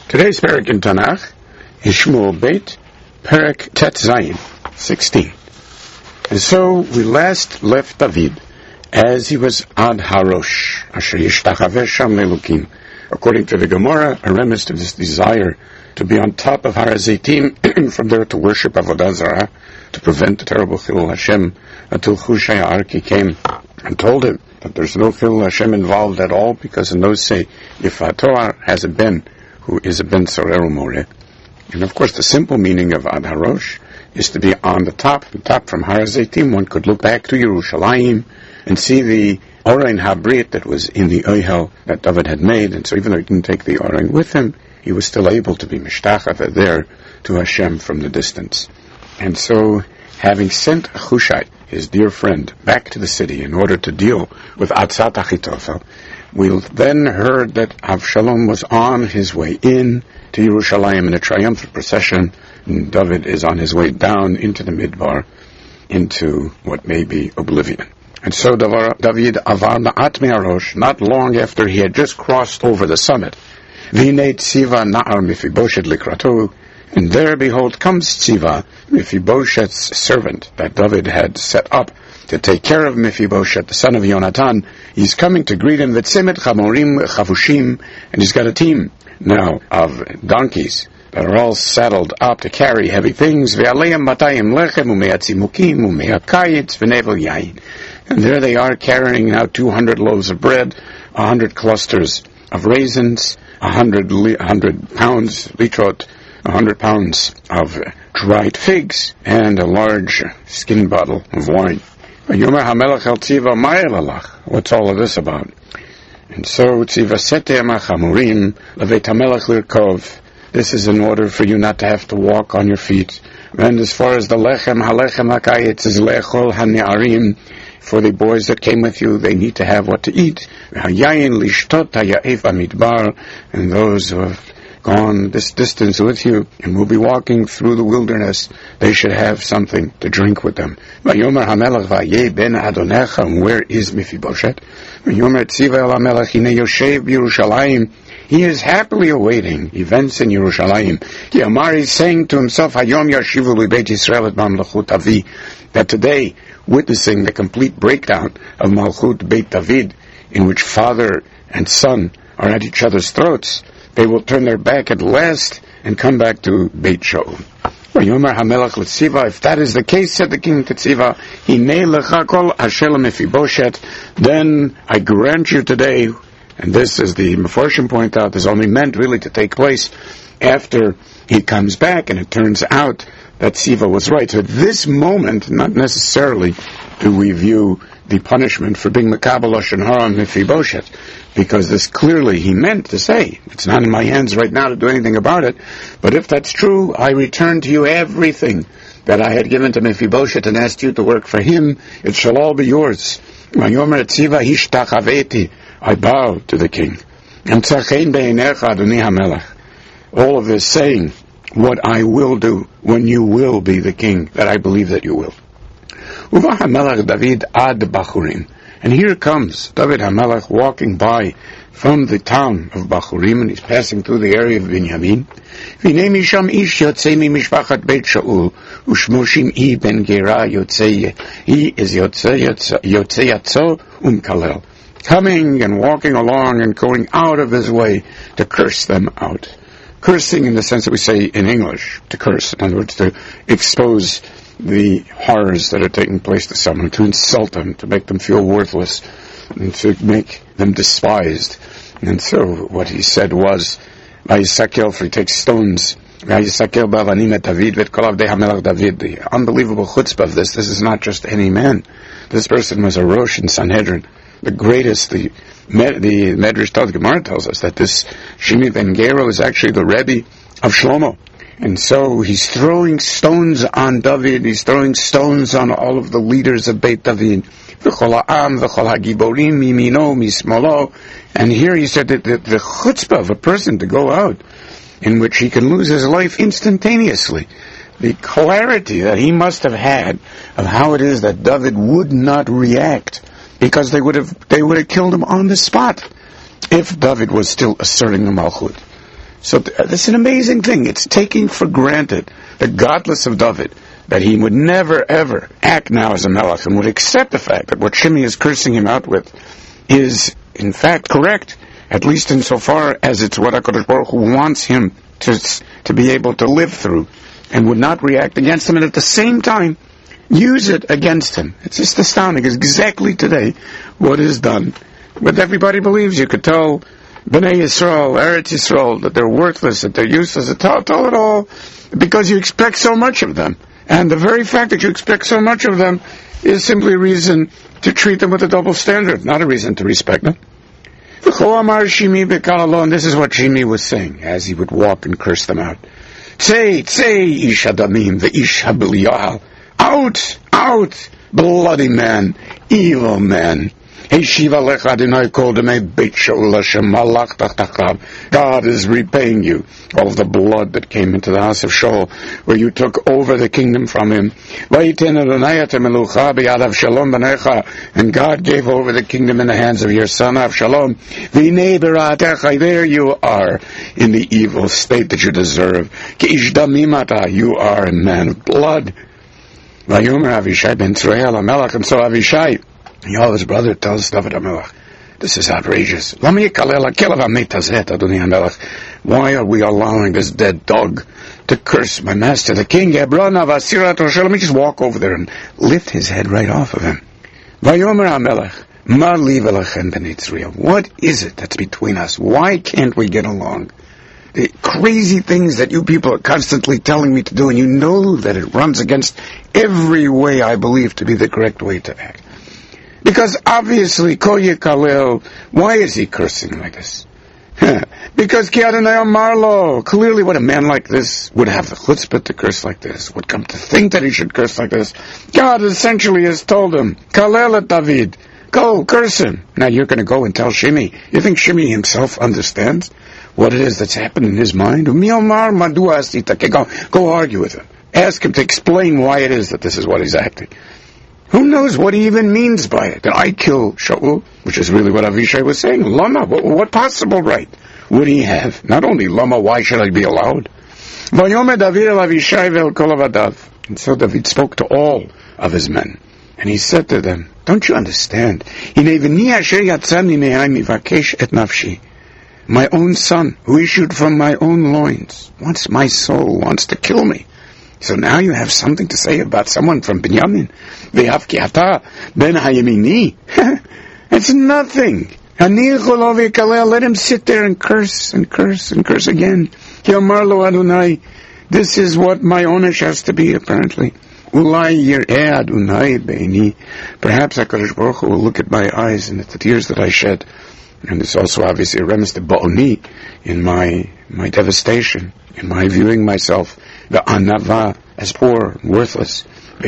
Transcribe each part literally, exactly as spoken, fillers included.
Today's Perek in Tanakh is Shmuel Beit, Perek Tet Zayin, sixteen. And so we last left David as he was Ad Harosh, Asher Yishtachaveh Sham Lelukim. According to the Gemara, a remiss to this desire to be on top of Har HaZeitim, from there to worship Avodah Zarah, to prevent the terrible Chilul Hashem, until Hushai Arki came and told him that there's no Chilul Hashem involved at all, because in those say, Yifatoar has a ben, who is a ben Sorero More. And of course the simple meaning of Ad Harosh is to be on the top, the top from Har HaZeitim. One could look back to Yerushalayim and see the Orain Habrit that was in the Ohel that David had made, and so even though he didn't take the Orain with him, he was still able to be Mishtachave there to Hashem from the distance. And so, having sent Hushai, his dear friend, back to the city in order to deal with Atzat Achitophel, we then heard that Avshalom was on his way in to Yerushalayim in a triumphant procession, and David is on his way down into the Midbar, into what may be oblivion. And so David avar ma'at me'arosh, not long after he had just crossed over the summit, V'nei Tziva na'ar Mephibosheth likrato, and there, behold, comes Tziva, Mephibosheth's servant that David had set up to take care of Mephibosheth, the son of Yonatan. He's coming to greet him, V'tzemet chamorim chavushim, and he's got a team now of donkeys that are all saddled up to carry heavy things. Ve'aleim matayim lechem u'me'atzimukim u'me'akayitz v'nevel yayin. And there they are carrying now two hundred loaves of bread, a hundred clusters of raisins, a hundred li- hundred pounds, litrot, a hundred pounds of dried figs, and a large skin bottle of wine. Yomer HaMelech El Tziva Ma'elalach. What's all of this about? And so, Tziva Setem HaChamurim Levet HaMelech Lirkov. This is in order for you not to have to walk on your feet. And as far as the Lechem HaLechem HaKayetz is Lechol HaNe'arim, for the boys that came with you, they need to have what to eat. Hayayin lishtot haya'ef amidbar, and those who have gone this distance with you and will be walking through the wilderness, they should have something to drink with them. Vayomer hamelech vayeh ben adonecha, where is Mephibosheth? Vayomer tziva el hamelech hine yoshev b'Yerushalayim. He is happily awaiting events in Yerushalayim. Yamar is saying to himself, Hayom yashivu libeit Yisrael et mamlechut avi, that today, witnessing the complete breakdown of Malchut Beit David, in which father and son are at each other's throats, they will turn their back at last and come back to Beit Shaul. Vayomer hamelech l'tziva, if that is the case, said the king to Tziva, hinei lecha kol asher Mephibosheth, then I grant you today, and this, as the Mefarshim point out, is only meant really to take place after he comes back, and it turns out that Tziva was right. So at this moment, not necessarily do we view the punishment for being Mekabel Lashon Hara on Mephibosheth, because this clearly he meant to say, it's not in my hands right now to do anything about it, but if that's true, I return to you everything that I had given to Mephibosheth and asked you to work for him. It shall all be yours. Vayomer Tziva hishtachaveti, I bow to the king. And tzachein beinecha adoni hamelech. All of this saying what I will do when you will be the king that I believe that you will. Uva hamelech David ad Bachurim. And here comes David HaMelech walking by from the town of Bachurim, and he's passing through the area of Binyamin. V'nei misham ish yotzei mi mishpachat Beit Shaul, u'shmo Shim'i ben Gera yotzei. He is yotzei yatzo umkalel, coming and walking along and going out of his way to curse them out. Cursing in the sense that we say in English, to curse. In other words, to expose the horrors that are taking place to someone, to insult them, to make them feel worthless, and to make them despised. And so what he said was, Vayisakel, for he takes stones, Vayisakel ba'avanim et David v'et kol avdei hamelech David. The unbelievable chutzpah of this, this is not just any man. This person was a Rosh in Sanhedrin, the greatest. The the Medrash tells, Gemara tells us that this Shimi ben Gera is actually the Rebbe of Shlomo. And so he's throwing stones on David, he's throwing stones on all of the leaders of Beit David. V'chol ha'am, v'chol ha'giborim, mimino, mismolo. And here he said that the, the chutzpah of a person to go out in which he can lose his life instantaneously. The clarity that he must have had of how it is that David would not react, because they would have they would have killed him on the spot if David was still asserting the Malchut. So th- this is an amazing thing. It's taking for granted the godless of David, that he would never, ever act now as a melech and would accept the fact that what Shimei is cursing him out with is, in fact, correct, at least insofar as it's what HaKadosh Baruch Hu wants him to, to be able to live through, and would not react against him, and at the same time, use it against him. It's just astounding. It's exactly today what is done. But everybody believes. You could tell Bnei Yisrael, Eretz Yisrael, that they're worthless, that they're useless. Tell, tell it all because you expect so much of them. And the very fact that you expect so much of them is simply a reason to treat them with a double standard, not a reason to respect them. And this is what Shimei was saying as he would walk and curse them out. Say, say, Ish Adamim, the Ish HaBelial. Out, out, bloody man, evil man. God is repaying you all of the blood that came into the house of Shaul, where you took over the kingdom from him. And God gave over the kingdom in the hands of your son Avshalom. There you are in the evil state that you deserve. You are a man of blood. And so Avishai, Yoav's brother, tells David HaMelech, this is outrageous. Why are we allowing this dead dog to curse my master, the king? Let me just walk over there and lift his head right off of him. What is it that's between us? Why can't we get along? The crazy things that you people are constantly telling me to do, and you know that it runs against every way I believe to be the correct way to act. Because obviously, Ko Yekalel, why is he cursing like this? Because Ki Adonai Amar Lo, clearly what a man like this would have the chutzpah to curse like this, would come to think that he should curse like this. God essentially has told him, Kalel et David, go, curse him. Now you're going to go and tell Shimei. You think Shimei himself understands what it is that's happened in his mind? Go, go argue with him. Ask him to explain why it is that this is what he's acting. Who knows what he even means by it? Did I kill Shaul? Which is really what Avishai was saying. Lama, what, what possible right would he have? Not only Lama, why should I be allowed? And so David spoke to all of his men. And he said to them, don't you understand? My own son, who issued from my own loins, wants my soul, wants to kill me. So now you have something to say about someone from Binyamin. Ve'havkiata ben hayemini. It's nothing. Let him sit there and curse and curse and curse again. Adonai. This is what my onish has to be, apparently. Perhaps HaKadosh Baruch Hu will look at my eyes and at the tears that I shed. And it's also obviously a reminiscence to Ba'oni in my my devastation, in my viewing myself, the anava, as poor and worthless.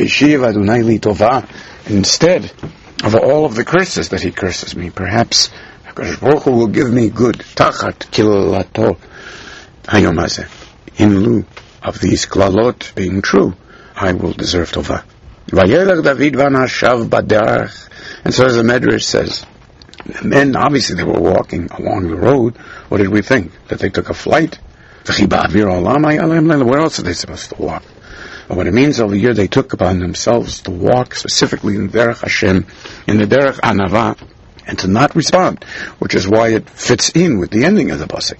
Instead of all of the curses that he curses me, perhaps HaKadosh Baruch Hu will give me good. Tachat kilato hayomazeh. In lieu of these klalot being true, I will deserve tova. Vayelech David vanashav baderach. And so as the Medrash says, the men, obviously they were walking along the road. What did we think? That they took a flight? Where else are they supposed to walk? But what it means over here, they took upon themselves to walk specifically in Derech Hashem, in the Derech Anava, and to not respond, which is why it fits in with the ending of the pasuk.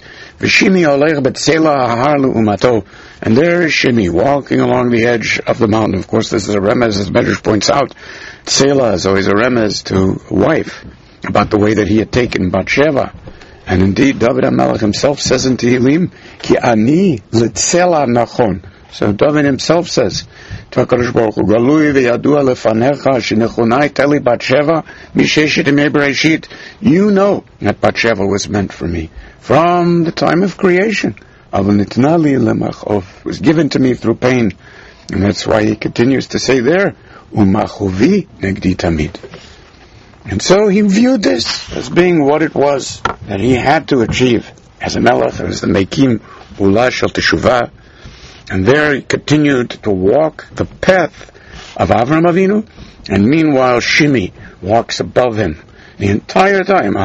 And there is Shimei walking along the edge of the mountain. Of course, this is a remez, as Medrash points out. Selah is always a remez to a wife, about the way that he had taken Bathsheba. And indeed, David HaMelech himself says in Tehillim, Ki ani litzela nachon. So David himself says to HaKadosh Baruch Hu, Galui v'yadua lefanecha shenechonai teli Bathsheba misheshet imei bereshit. You know that Bathsheba was meant for me from the time of creation. Avanitna li lemachov, was given to me through pain. And that's why he continues to say there, Umachovi negdi tamid. And so he viewed this as being what it was that he had to achieve as a melech, as the Mekim Ula Shel Teshuvah. And there he continued to walk the path of Avram Avinu, and meanwhile Shimei walks above him the entire time.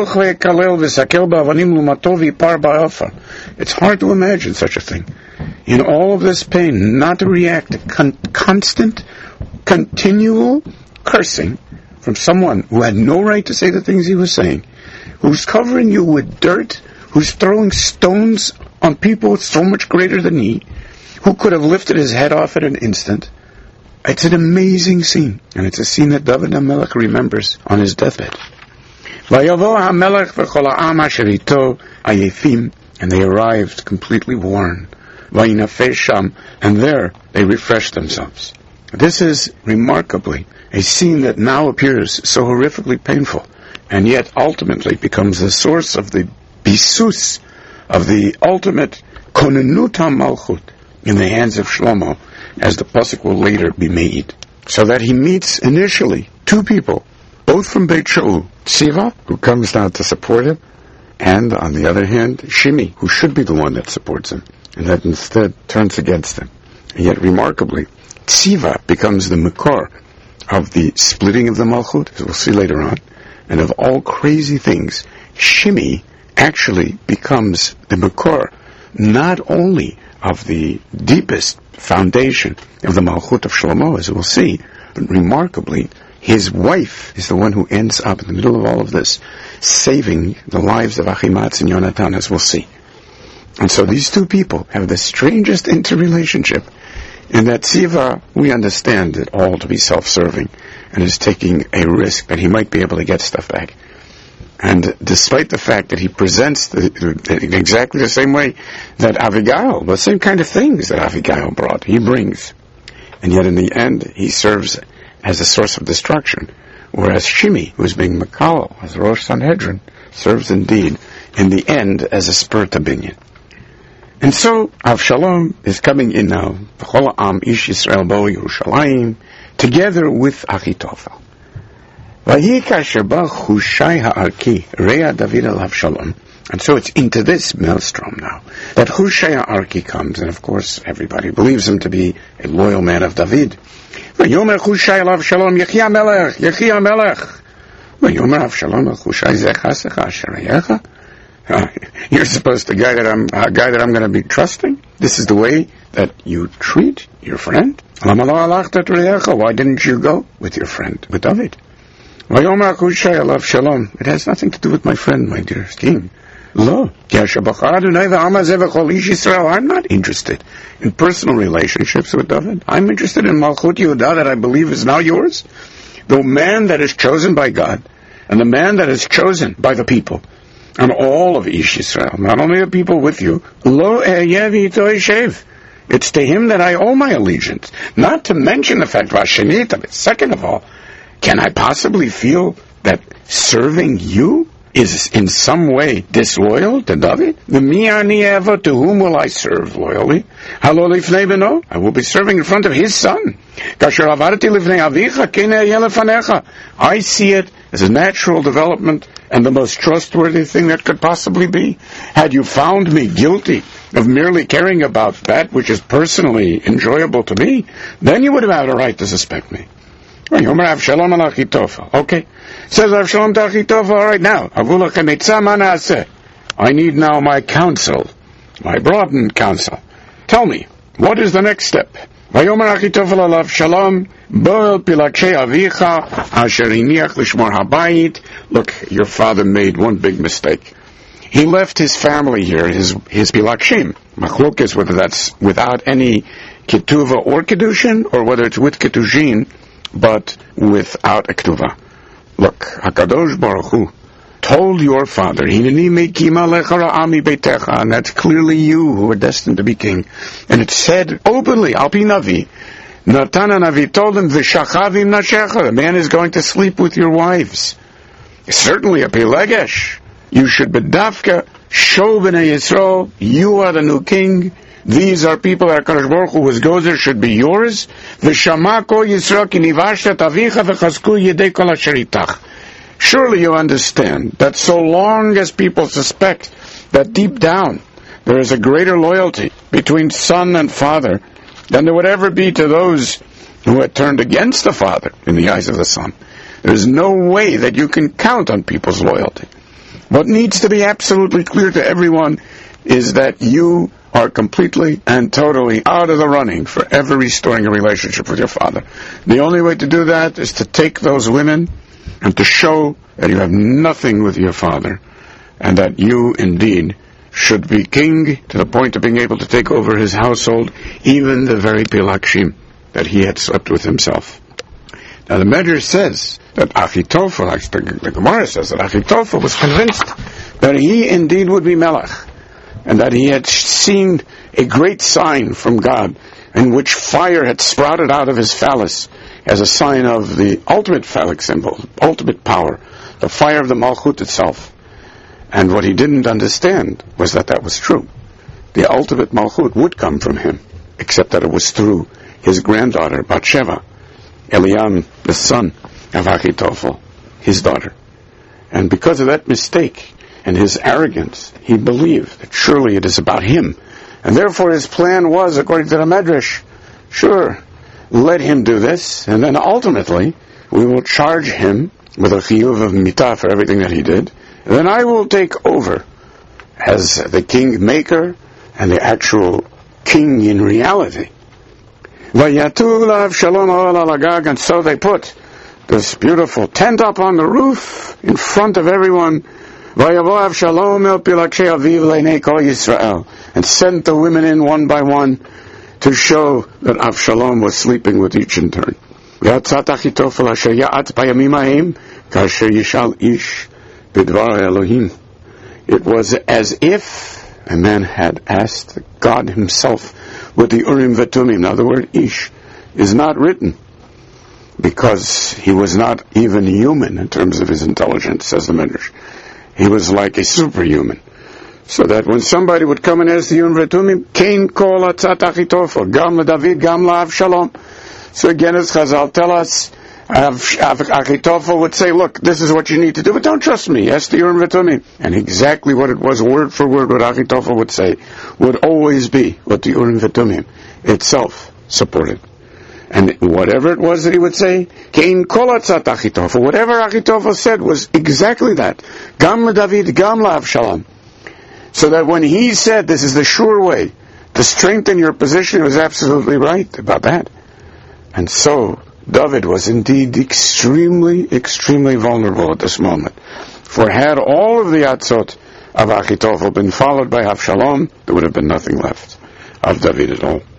It's hard to imagine such a thing. In all of this pain, not to react, con- constant, continual cursing from someone who had no right to say the things he was saying, who's covering you with dirt, who's throwing stones on people so much greater than he, who could have lifted his head off at an instant. It's an amazing scene, and it's a scene that David HaMelech remembers on his deathbed. And they arrived completely worn. And there they refreshed themselves. This is remarkably a scene that now appears so horrifically painful, and yet ultimately becomes the source of the bisus, of the ultimate konenut HaMalchut in the hands of Shlomo, as the pasuk will later be made. So that he meets initially two people, both from Beit Shaul, Tziva, who comes down to support him, and on the other hand, Shimi, who should be the one that supports him, and that instead turns against him. And yet, remarkably, Tziva becomes the makor of the splitting of the Malchut, as we'll see later on, and of all crazy things. Shimi actually becomes the makor, not only of the deepest foundation of the Malchut of Shlomo, as we'll see, but remarkably, his wife is the one who ends up in the middle of all of this, saving the lives of Achimatz and Yonatan, as we'll see. And so these two people have the strangest interrelationship, in that Tziva, we understand it all to be self-serving, and is taking a risk that he might be able to get stuff back. And despite the fact that he presents the, the, exactly the same way that Avigail, the same kind of things that Avigail brought, he brings. And yet in the end, he serves as a source of destruction. Whereas Shimi, who is being Makal, as Rosh Sanhedrin, serves indeed, in the end, as a spur to binyan. And so, Avshalom is coming in now, V'chol Am Ish Yisrael Bo Yerushalayim, together with Achitophel. And so it's into this maelstrom now that Hushai HaArki comes, and of course everybody believes him to be a loyal man of David. You're supposed to guy that I'm a guy that I'm going to be trusting. This is the way that you treat your friend. Why didn't you go with your friend, with David? It has nothing to do with my friend, my dear king. I'm not interested in personal relationships with David. I'm interested in Malchut Yehudah that I believe is now yours. The man that is chosen by God, and the man that is chosen by the people, and all of Ish Yisrael, not only the people with you, Lo it's to him that I owe my allegiance. Not to mention the fact, second of all, can I possibly feel that serving you is in some way disloyal to David? The mi'ani eva, to whom will I serve loyally? Halo lifnei beno, I will be serving in front of his son. Kasher avarti lifnei avicha, kinei yelefanecha. I see it as a natural development and the most trustworthy thing that could possibly be. Had you found me guilty of merely caring about that which is personally enjoyable to me, then you would have had a right to suspect me. Okay. Says Avshalom to Achitophel, all right now, I need now my counsel, my broadened counsel. Tell me, what is the next step? Look, your father made one big mistake. He left his family here, his his pilakshim. Machlok is whether that's without any ketuvah or kedushin, or whether it's with kedushin, but without a ketuvah. Look, HaKadosh Baruch Hu told your father, and that's clearly you who are destined to be king. And it said openly, Al Pi Navi, Natan Navi told him, V'shachavim nashecha, the man is going to sleep with your wives. Certainly a Pilegesh. You should be Dafka, show b'nei Yisrael, you are the new king. These are people that HaKadosh Baruch Hu, whose gozer should be yours. V'shamako Yisrael ki nivashtat avicha v'chazku yedei kol asher itach. Surely you understand that so long as people suspect that deep down there is a greater loyalty between son and father than there would ever be to those who had turned against the father in the eyes of the son, There's no way that you can count on people's loyalty. What needs to be absolutely clear to everyone is that you are completely and totally out of the running for ever restoring a relationship with your father. The only way to do that is to take those women and to show that you have nothing with your father, and that you indeed should be king to the point of being able to take over his household, even the very Pilakshim that he had slept with himself. Now the Medrash says that Achitophel, the, the Gemara says that Achitophel was convinced that he indeed would be Melech, and that he had seen a great sign from God in which fire had sprouted out of his phallus as a sign of the ultimate phallic symbol, ultimate power, the fire of the Malchut itself. And what he didn't understand was that that was true. The ultimate Malchut would come from him, except that it was through his granddaughter, Bathsheba, Eliam, the son of Achitophel, his daughter. And because of that mistake and his arrogance, he believed that surely it is about him. And therefore his plan was, according to the Medrash, sure, let him do this, and then ultimately we will charge him with a chiyuv of mitah for everything that he did, and then I will take over as the king maker and the actual king in reality. And so they put this beautiful tent up on the roof in front of everyone, and sent the women in one by one to show that Avshalom was sleeping with each in turn. It was as if a man had asked God himself with the Urim V'Tumim. Now the word Ish is not written because he was not even human in terms of his intelligence, says the Medrash. He was like a superhuman. So that when somebody would come and ask the Urim V'Tumim, Kain kol atzat Achitophel, gam LaDavid, gam LaAvshalom. So again, as Chazal tell us, Achitophel would say, look, this is what you need to do, but don't trust me, ask the Urim V'Tumim. And exactly what it was, word for word, what Achitophel would say, would always be what the Urim V'Tumim itself supported. And whatever it was that he would say, Kain kol atzat Achitophel, whatever Achitophel said was exactly that. Gam LaDavid, gam LaAvshalom. So that when he said, this is the sure way to strengthen your position, he was absolutely right about that. And so, David was indeed extremely, extremely vulnerable at this moment. For had all of the atzot of Achitophel been followed by Avshalom, there would have been nothing left of David at all.